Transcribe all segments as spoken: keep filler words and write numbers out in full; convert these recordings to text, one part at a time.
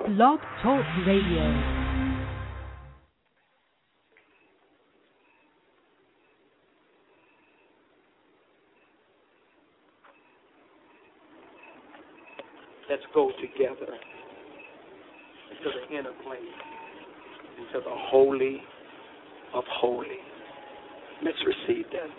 Blog Talk Radio. Let's go together into the inner place, into the holy of holy. Let's receive that.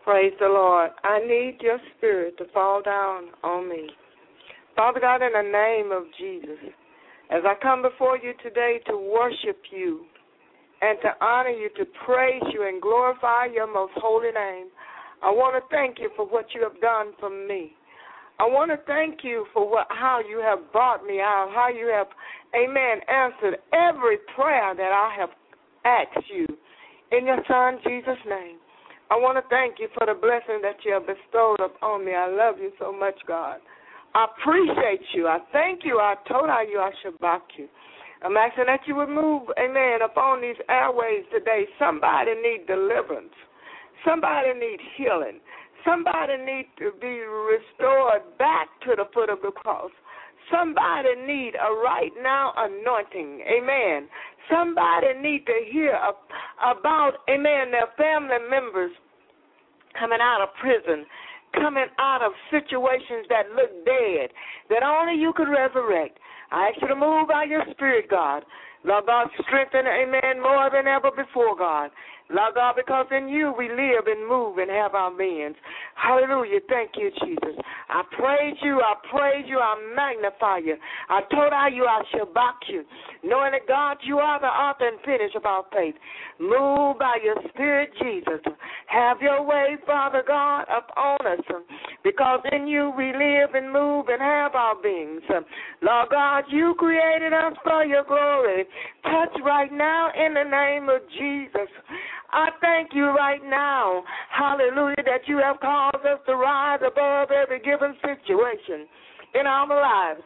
Praise the Lord. I need your spirit to fall down on me. Father God, in the name of Jesus, as I come before you today to worship you and to honor you, to praise you and glorify your most holy name, I want to thank you for what you have done for me. I want to thank you for what, how you have brought me out, how you have, amen, answered every prayer that I have asked you in your Son, Jesus' name. I want to thank you for the blessing that you have bestowed upon me. I love you so much, God. I appreciate you. I thank you. I told you I should back you. I'm asking that you would move, amen, upon these airways today. Somebody need deliverance. Somebody need healing. Somebody need to be restored back to the foot of the cross. Somebody need a right now anointing, amen. Somebody need to hear about, amen, their family members coming out of prison, coming out of situations that look dead, that only you could resurrect. I ask you to move by your spirit, God. Lord God, strengthen, amen, more than ever before, God. Lord God, because in you we live and move and have our beings. Hallelujah. Thank you, Jesus. I praise you. I praise you. I magnify you. I told you I shall back you, knowing that, God, you are the author and finisher of our faith. Move by your spirit, Jesus. Have your way, Father God, upon us, because in you we live and move and have our beings. Lord God, you created us for your glory. Touch right now in the name of Jesus. I thank you right now, hallelujah, that you have caused us to rise above every given situation in our lives.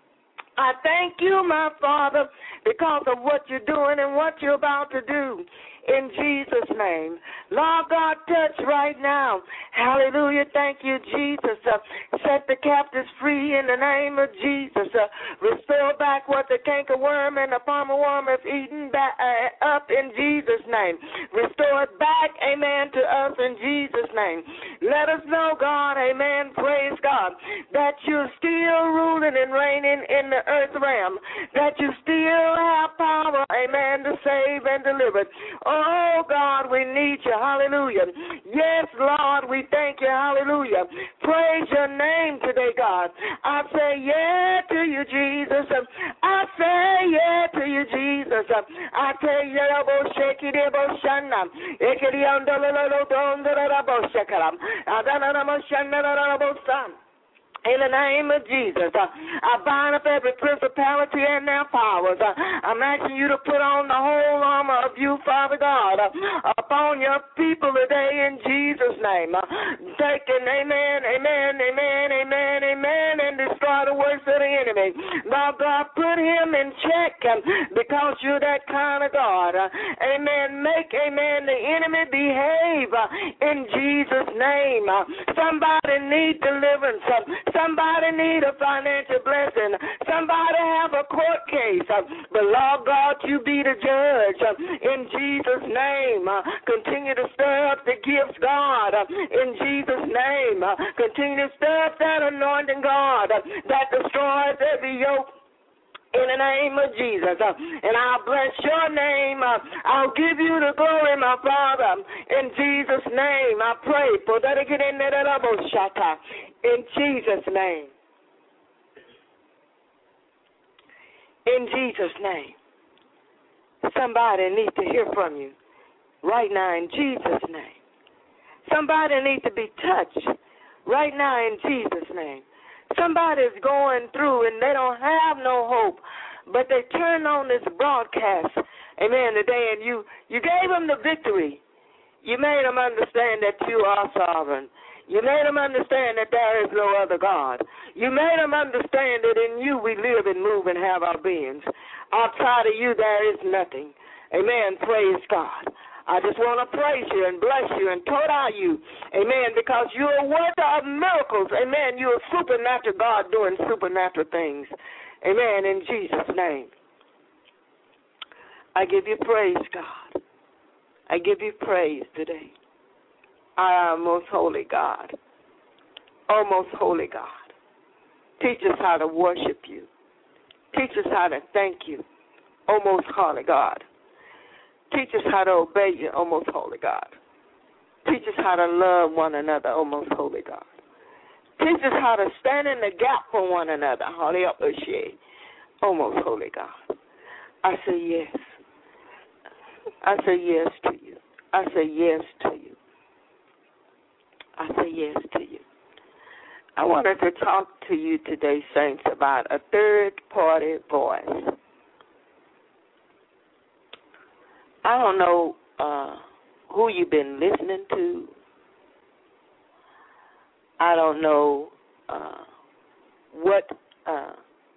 I thank you, my Father, because of what you're doing and what you're about to do. In Jesus' name. Lord God, touch right now. Hallelujah. Thank you, Jesus. Uh, set the captives free in the name of Jesus. Uh, restore back what the cankerworm and the palmer worm have eaten back, uh, up in Jesus' name. Restore it back, amen, to us in Jesus' name. Let us know, God, amen, praise God, that you're still ruling and reigning in the earth realm, that you still have power, amen, to save and deliver. Oh, God, we need you. Hallelujah. Yes, Lord, we thank you. Hallelujah. Praise your name today, God. I say yeah to you, Jesus. I say yeah to you, Jesus. I say yeah, bo shake it, bo shana. Ekiri andololo dondora bo shakaram. Adana mo shana bo sam. In the name of Jesus, uh, I bind up every principality and their powers. Uh, I'm asking you to put on the whole armor of you, Father God, uh, upon your people today in Jesus' name. Uh, take an amen, amen, amen, amen, amen, and destroy the works of the enemy. Now, God, put him in check uh, because you're that kind of God. Uh, amen. Make, amen, the enemy behave uh, in Jesus' name. Uh, somebody need deliverance. Uh, Somebody need a financial blessing. Somebody have a court case. Uh, but, Lord God, you be the judge. Uh, in Jesus' name, uh, continue to stir up the gifts, God. Uh, in Jesus' name, uh, continue to stir up that anointing, God, uh, that destroys every yoke. In the name of Jesus, uh, and I'll bless your name. Uh, I'll give you the glory, my Father. In Jesus' name, I pray for that. In Jesus' name. In Jesus' name. Somebody needs to hear from you right now in Jesus' name. Somebody needs to be touched right now in Jesus' name. Somebody's going through and they don't have no hope, but they turn on this broadcast, amen, today, and you, you gave them the victory. You made them understand that you are sovereign. You made them understand that there is no other God. You made them understand that in you we live and move and have our beings. Outside of you there is nothing. Amen. Praise God. I just want to praise you and bless you and total you, amen, because you're a worker of miracles, amen. You're a supernatural God doing supernatural things, amen, in Jesus' name. I give you praise, God. I give you praise today. I am most holy God, oh, most holy God. Teach us how to worship you. Teach us how to thank you, oh, most holy God. Teach us how to obey you, oh, most holy God. Teach us how to love one another, O most holy God. Teach us how to stand in the gap for one another, O most holy God. I say yes. I say yes to you. I say yes to you. I say yes to you. I wanted to talk to you today, saints, about a third-party voice. I don't know uh, who you've been listening to. I don't know uh, what uh,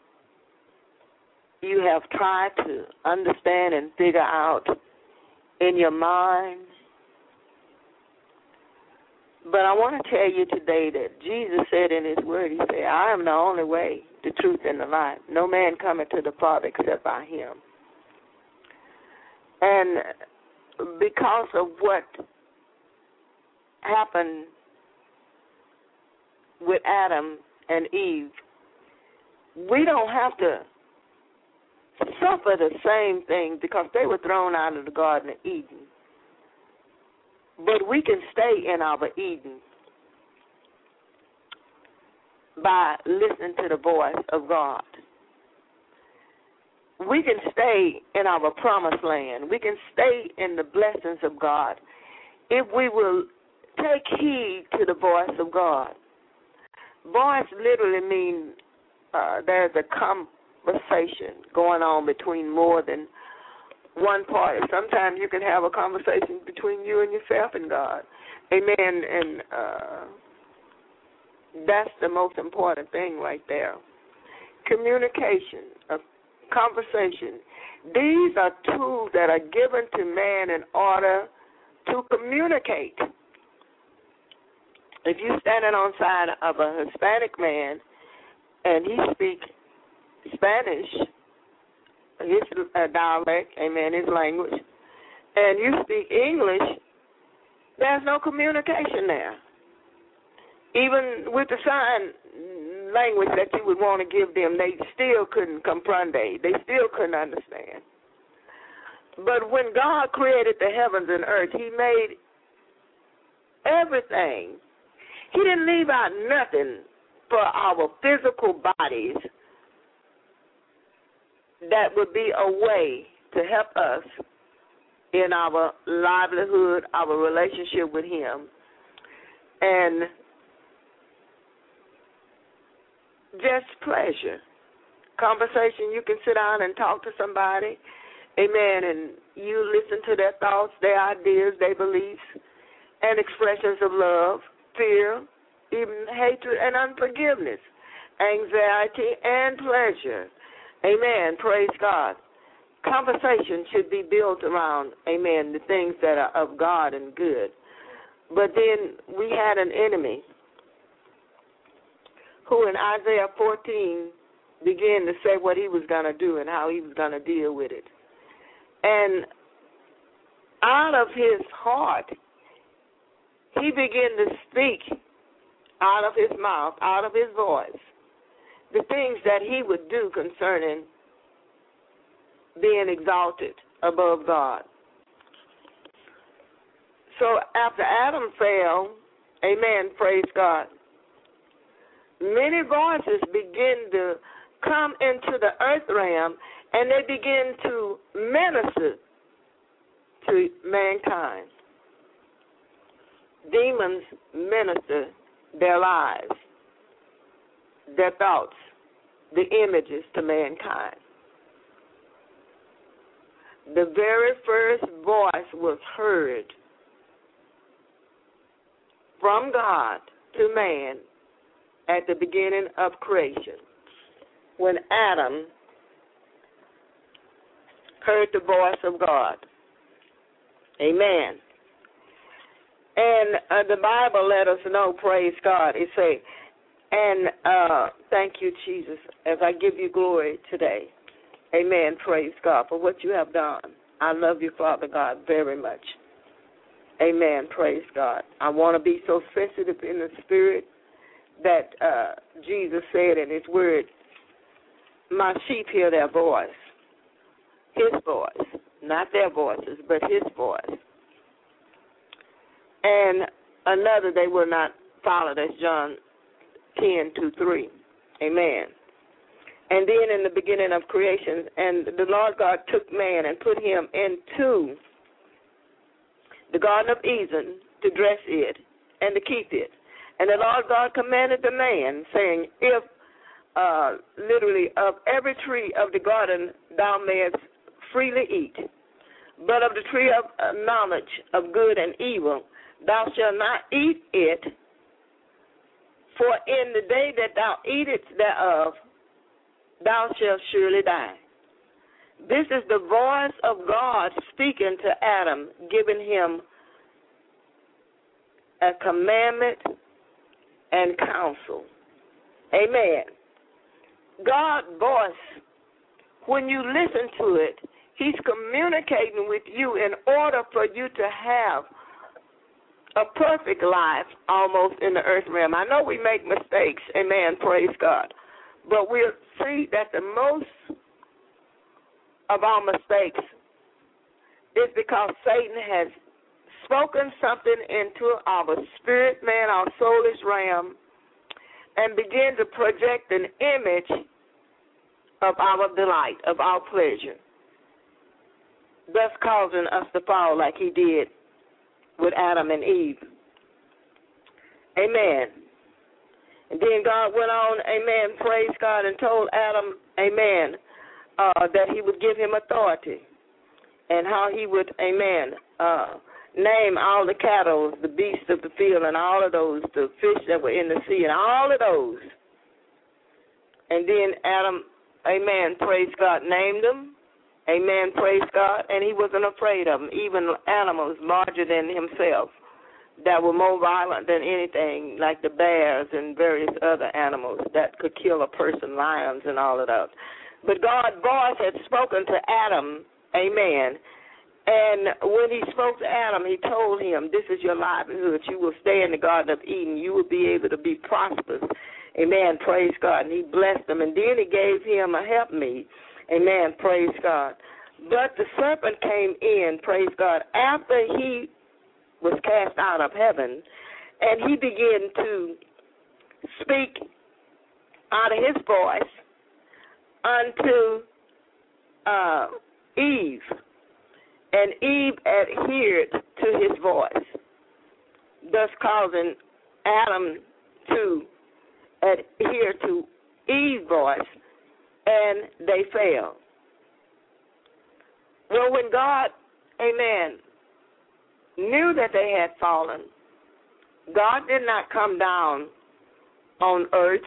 you have tried to understand and figure out in your mind. But I want to tell you today that Jesus said in his word, he said, I am the only way, the truth, and the life. No man cometh to the Father except by him. And because of what happened with Adam and Eve, we don't have to suffer the same thing because they were thrown out of the Garden of Eden. But we can stay in our Eden by listening to the voice of God. We can stay in our promised land. We can stay in the blessings of God if we will take heed to the voice of God. Voice literally means uh, there's a conversation going on between more than one party. Sometimes you can have a conversation between you and yourself and God. Amen. And uh, that's the most important thing right there. Communication, a conversation. These are tools that are given to man in order to communicate. If you're standing on the side of a Hispanic man and he speaks Spanish, his uh, dialect, amen, his language, and you speak English, there's no communication there. Even with the sign language that you would want to give them, they still couldn't comprehend. They still couldn't understand. But when God created the heavens and earth, he made everything. He didn't leave out nothing for our physical bodies that would be a way to help us in our livelihood, our relationship with him. And just pleasure. Conversation, you can sit down and talk to somebody, amen, and you listen to their thoughts, their ideas, their beliefs, and expressions of love, fear, even hatred and unforgiveness, anxiety and pleasure. Amen. Praise God. Conversation should be built around, amen, the things that are of God and good. But then we had an enemy who in Isaiah fourteen began to say what he was going to do and how he was going to deal with it. And out of his heart, he began to speak out of his mouth, out of his voice, the things that he would do concerning being exalted above God. So after Adam fell, amen, praise God, many voices begin to come into the earth realm and they begin to minister to mankind. Demons minister their lives, their thoughts, the images to mankind. The very first voice was heard from God to man at the beginning of creation, when Adam heard the voice of God. Amen. And uh, the Bible let us know, praise God, it say, and uh, thank you, Jesus, as I give you glory today. Amen, praise God, for what you have done. I love you, Father God, very much. Amen, praise God. I want to be so sensitive in the spirit that uh, Jesus said in his word, my sheep hear their voice, his voice, not their voices, but his voice. and another they will not follow. That's John ten, two, three. Amen. And then in the beginning of creation, and the Lord God took man and put him into the Garden of Eden to dress it and to keep it. And the Lord God commanded the man, saying, if uh, literally of every tree of the garden thou mayest freely eat, but of the tree of uh, knowledge of good and evil thou shalt not eat it, for in the day that thou eatest thereof thou shalt surely die. This is the voice of God speaking to Adam, giving him a commandment and counsel. Amen. God's voice, when you listen to it, he's communicating with you in order for you to have a perfect life almost in the earth realm. I know we make mistakes, amen, praise God. But we'll see that the most of our mistakes is because Satan has spoken something into our spirit man, our soulish realm, and begin to project an image of our delight, of our pleasure, thus causing us to fall like he did with Adam and Eve. Amen. And then God went on, amen, praise God, and told Adam, amen, uh, that he would give him authority and how he would, amen, uh, name all the cattle, the beasts of the field, and all of those, the fish that were in the sea, and all of those. And then Adam, amen, praise God, named them, amen, praise God, and he wasn't afraid of them, even animals larger than himself that were more violent than anything, like the bears and various other animals that could kill a person, lions and all of those. But God's voice had spoken to Adam, amen, and when he spoke to Adam, he told him, this is your livelihood. You will stay in the Garden of Eden. You will be able to be prosperous. Amen, praise God. And he blessed him, and then he gave him a helpmeet. Amen, praise God. But the serpent came in, praise God, after he was cast out of heaven, and he began to speak out of his voice unto uh, Eve. And Eve adhered to his voice, thus causing Adam to adhere to Eve's voice, and they fell. Well, when God, amen, knew that they had fallen, God did not come down on earth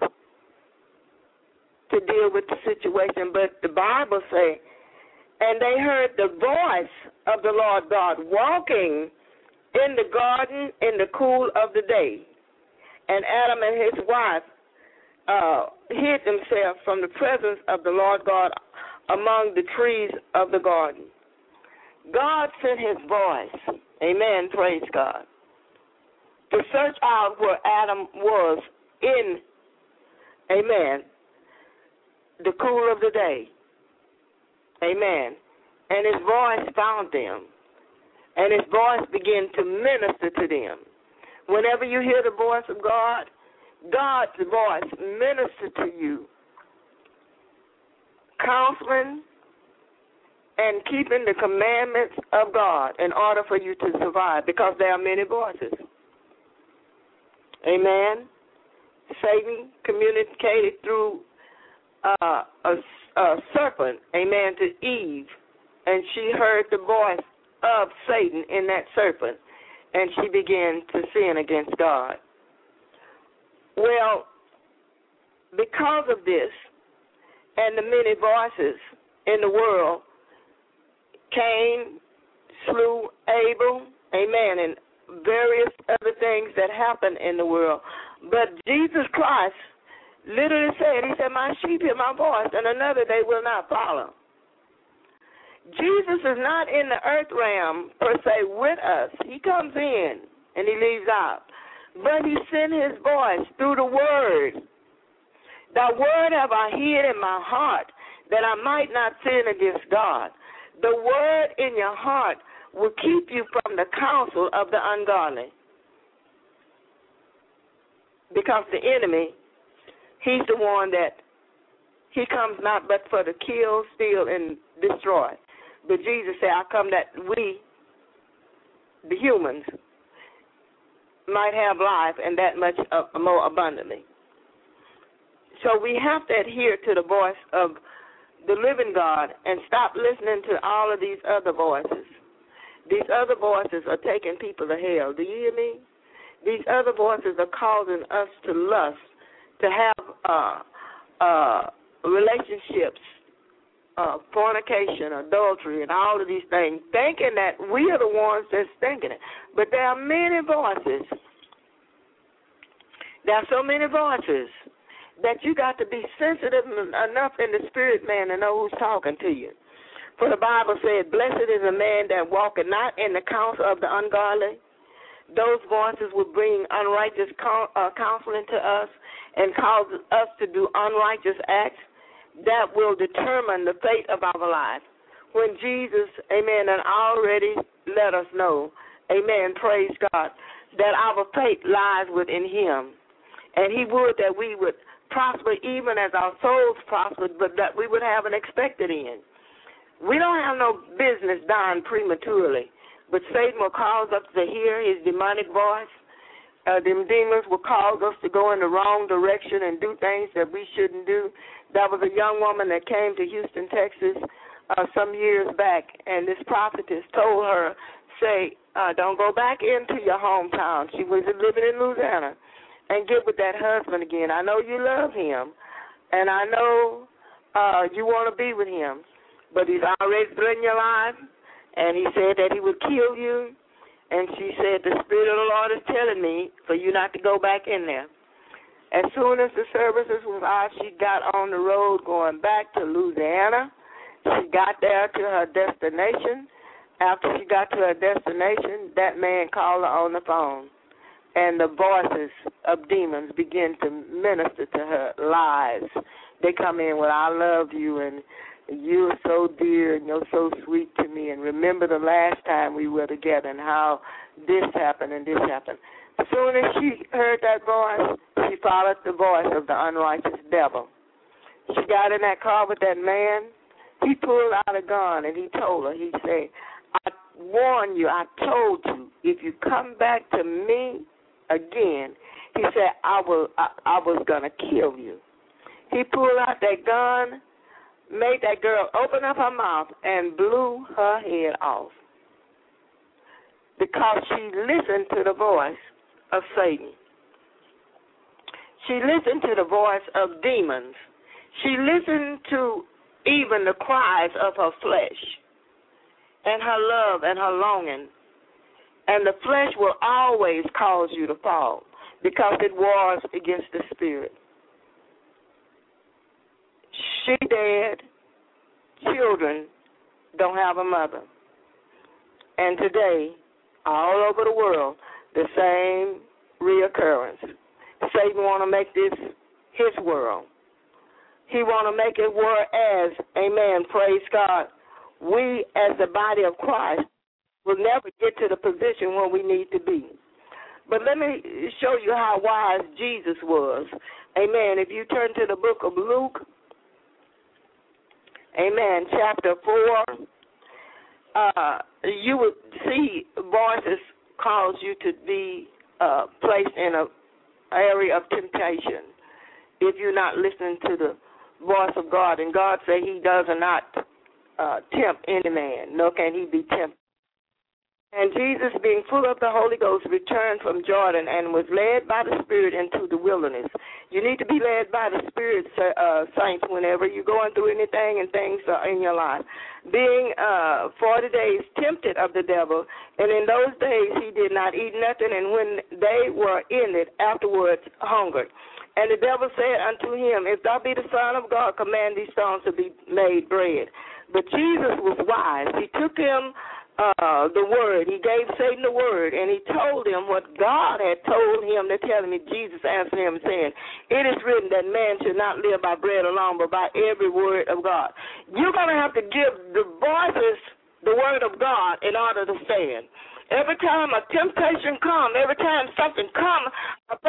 to deal with the situation, but the Bible says, and they heard the voice of the Lord God walking in the garden in the cool of the day. And Adam and his wife uh, hid themselves from the presence of the Lord God among the trees of the garden. God sent his voice, amen, praise God, to search out where Adam was in, amen, the cool of the day. Amen. And his voice found them. And his voice began to minister to them. Whenever you hear the voice of God, God's voice ministers to you, counseling and keeping the commandments of God in order for you to survive, because there are many voices. Amen. Satan communicated through uh, a Uh, serpent, amen, to Eve, and she heard the voice of Satan in that serpent, and she began to sin against God. Well, because of this and the many voices in the world, Cain slew Abel, amen, and various other things that happen in the world. But Jesus Christ literally said, he said, my sheep hear my voice, and another they will not follow. Jesus is not in the earth realm, per se, with us. He comes in, and he leaves out. But he sent his voice through the word. Thy word have I hid in my heart, that I might not sin against God. The word in your heart will keep you from the counsel of the ungodly. because the enemy, he's the one that he comes not but for to kill, steal, and destroy. But Jesus said, I come that we, the humans, might have life and that much uh, more abundantly. So we have to adhere to the voice of the living God and stop listening to all of these other voices. These other voices are taking people to hell. Do you hear me? These other voices are causing us to lust, to have uh, uh, relationships, uh, fornication, adultery, and all of these things, thinking that we are the ones that's thinking it. But there are many voices. There are so many voices that you got to be sensitive enough in the spirit, man, to know who's talking to you. For the Bible said, blessed is a man that walketh not in the counsel of the ungodly. Those voices will bring unrighteous counseling to us and cause us to do unrighteous acts that will determine the fate of our life. When Jesus, amen, and already let us know, amen, praise God, that our fate lies within him. And he would that we would prosper even as our souls prospered, but that we would have an expected end. We don't have no business dying prematurely, but Satan will cause us to hear his demonic voice. Uh, them demons will cause us to go in the wrong direction and do things that we shouldn't do. There was a young woman that came to Houston, Texas, uh, some years back, and this prophetess told her, say, uh, don't go back into your hometown. She was living in Louisiana. And get with that husband again. I know you love him, and I know uh, you want to be with him, but he's already threatened your life, and he said that he would kill you, and she said, the Spirit of the Lord is telling me for you not to go back in there. As soon as the services was out, she got on the road going back to Louisiana. She got there to her destination. After she got to her destination, that man called her on the phone. And the voices of demons begin to minister to her lies. They come in with, I love you, and you're so dear, and you're so sweet to me, and remember the last time we were together and how this happened and this happened. As soon as she heard that voice, she followed the voice of the unrighteous devil. She got in that car with that man. He pulled out a gun, and he told her, he said, I warn you, I told you, if you come back to me again, he said, I will. I, I was going to kill you. He pulled out that gun, made that girl open up her mouth, and blew her head off because she listened to the voice of Satan. She listened to the voice of demons. She listened to even the cries of her flesh and her love and her longing. And the flesh will always cause you to fall because it wars against the spirit. She dead. Children don't have a mother. And today, all over the world, the same reoccurrence. Satan want to make this his world. He want to make it whereas, amen, praise God, we as the body of Christ will never get to the position where we need to be. But let me show you how wise Jesus was. Amen. If you turn to the book of Luke, amen, chapter four, uh, you would see voices cause you to be uh, placed in an area of temptation if you're not listening to the voice of God. And God said he does not uh, tempt any man, nor can he be tempted. And Jesus, being full of the Holy Ghost, returned from Jordan and was led by the Spirit into the wilderness. You need to be led by the Spirit, uh, saints, whenever you're going through anything and things are in your life. Being uh, forty days tempted of the devil, and in those days he did not eat nothing, and when they were ended, afterwards hungered. And the devil said unto him, If thou be the Son of God, command these stones to be made bread. But Jesus was wise. He took him Uh, the word. He gave Satan the word, and he told him what God had told him to tell him. Jesus answered him, saying, It is written that man should not live by bread alone, but by every word of God. You're going to have to give the voices the word of God in order to stand. Every time a temptation comes, every time something comes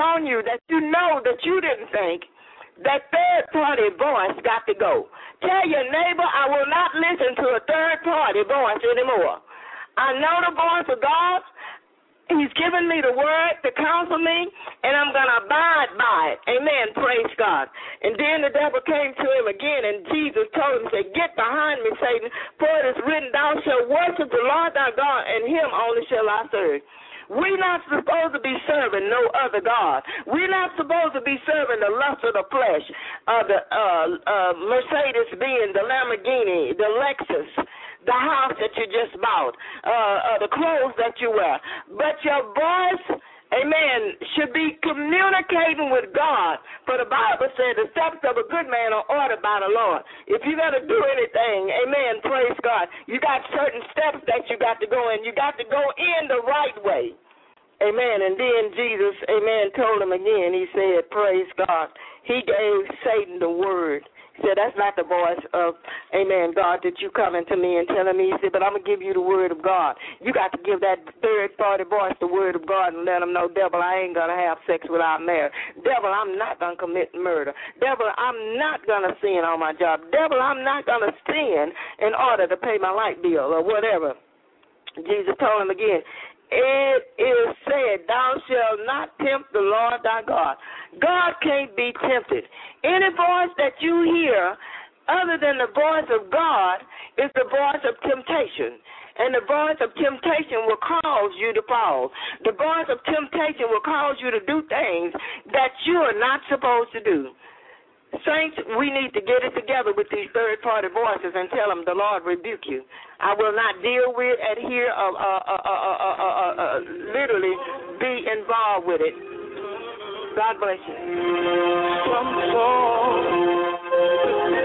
on you that you know that you didn't think, that third-party voice got to go. Tell your neighbor, I will not listen to a third-party voice anymore. I know the voice of God. He's given me the word to counsel me, and I'm going to abide by it. Amen. Praise God. And then the devil came to him again, and Jesus told him, say, get behind me, Satan, for it is written, thou shalt worship the Lord thy God, and him only shall I serve. We're not supposed to be serving no other God. We're not supposed to be serving the lust of the flesh, uh, the uh, uh, Mercedes-Benz, the Lamborghini, the Lexus, the house that you just bought, uh, uh, the clothes that you wear. But your voice, amen, should be communicating with God. For the Bible said the steps of a good man are ordered by the Lord. If you're going to do anything, amen, praise God, you got certain steps that you got to go in. You got to go in the right way. Amen. And then Jesus, amen, told him again, he said, praise God, he gave Satan the word. He said, that's not the voice of, amen, God, that you coming to me and telling me. He said, but I'm going to give you the word of God. You got to give that third-party voice the word of God and let them know, devil, I ain't going to have sex without marriage. Devil, I'm not going to commit murder. Devil, I'm not going to sin on my job. Devil, I'm not going to sin in order to pay my light bill or whatever. Jesus told him again, it is said, thou shalt not tempt the Lord thy God. God can't be tempted. Any voice that you hear other than the voice of God is the voice of temptation. And the voice of temptation will cause you to fall. The voice of temptation will cause you to do things that you are not supposed to do. Saints, we need to get it together with these third-party voices and tell them the Lord rebuke you. I will not deal with, adhere, uh, uh, uh, uh, uh, uh, uh, literally be involved with it. God bless you.